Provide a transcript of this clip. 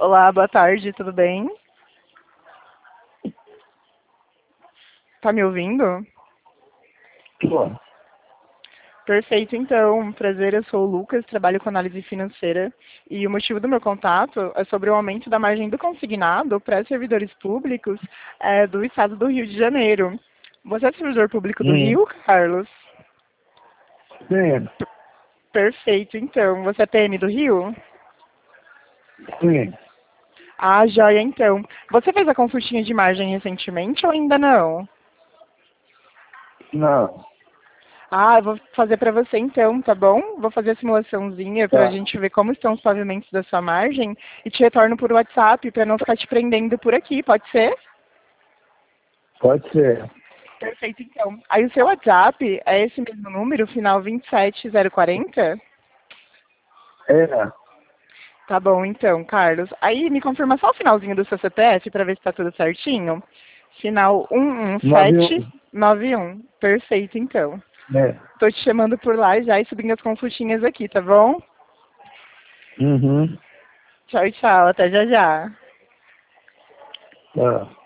Olá, boa tarde, tudo bem? Tá me ouvindo? Pô, Perfeito, então. Prazer, eu sou o Lucas, trabalho com análise financeira e o motivo do meu contato é sobre o aumento da margem do consignado para servidores públicos do estado do Rio de Janeiro. Você é servidor público do sim, Rio, Carlos? sim, Perfeito, então. Você é PM do Rio? sim, Ah, joia, então. Você fez a consultinha de margem recentemente ou ainda não? não, Ah, eu vou fazer para você então, tá bom? Vou fazer a simulaçãozinha para a tá, gente ver como estão os pavimentos da sua margem e te retorno por WhatsApp para não ficar te prendendo por aqui, pode ser? pode ser. Perfeito, então. Aí o seu WhatsApp é esse mesmo número, final 27040? É, Tá bom, então, Carlos. Aí me confirma só o finalzinho do seu CPF para ver se tá tudo certinho. Final 91, 11791. Perfeito, então. né? Tô te chamando por lá já e subindo as consultinhas aqui, tá bom? Uhum, Tchau, tchau. Até já já. tá.